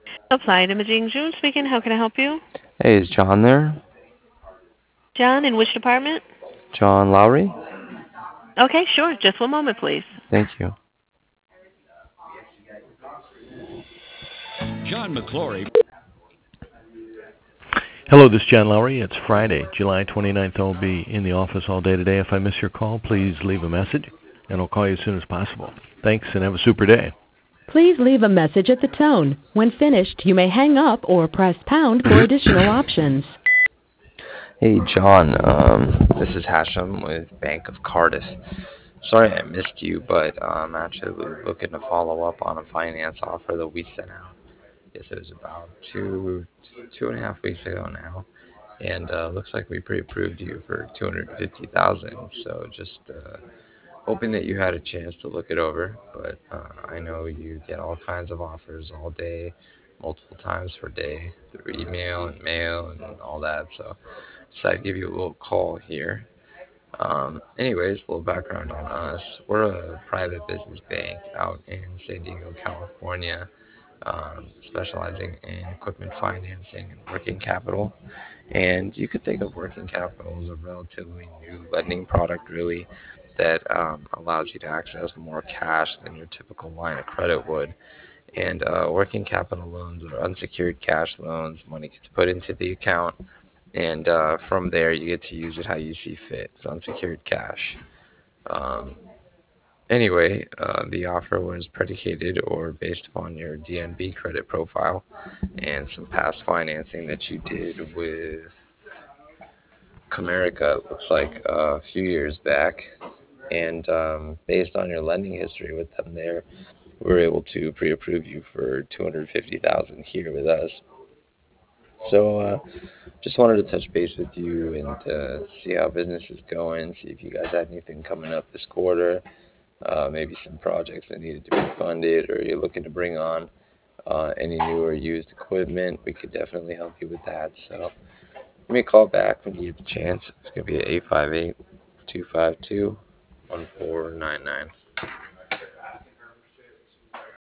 Applied Imaging, June speaking. How can I help you? Hey, is John there? John, in which department? John Lowry? Okay, sure. Just one moment, please. Thank you. John McClory. Hello, this is John Lowry. It's Friday, July 29th. I'll be in the office all day today. If I miss your call, please leave a message, and I'll call you as soon as possible. Thanks, and have a super day. Please leave a message at the tone. When finished, you may hang up or press pound for additional options. Hey, John. This is Hashem with Bank of Cardiff. Sorry I missed you, but I'm actually looking to follow up on a finance offer that we sent out. Yes, it was about 2.5 weeks ago now, and looks like we pre-approved you for 250,000. So just hoping that you had a chance to look it over. But I know you get all kinds of offers all day, multiple times per day through email and mail and all that. So I'd give you a little call here. Anyways, a little background on us. We're a private business bank out in San Diego, California, specializing in equipment financing and working capital. And you could think of working capital as a relatively new lending product, really, that allows you to access more cash than your typical line of credit would. And working capital loans are unsecured cash loans. Money gets put into the account, and from there you get to use it how you see fit. It's unsecured cash. Um, anyway, the offer was predicated or based upon your DNB credit profile and some past financing that you did with Comerica, it looks like a few years back. And based on your lending history with them there, we were able to pre-approve you for 250,000 here with us. So just wanted to touch base with you and see how business is going, see if you guys had anything coming up this quarter, maybe some projects that needed to be funded, or you're looking to bring on any new or used equipment. We could definitely help you with that. So give me a call back when you get the chance. It's going to be at 858-252-1499.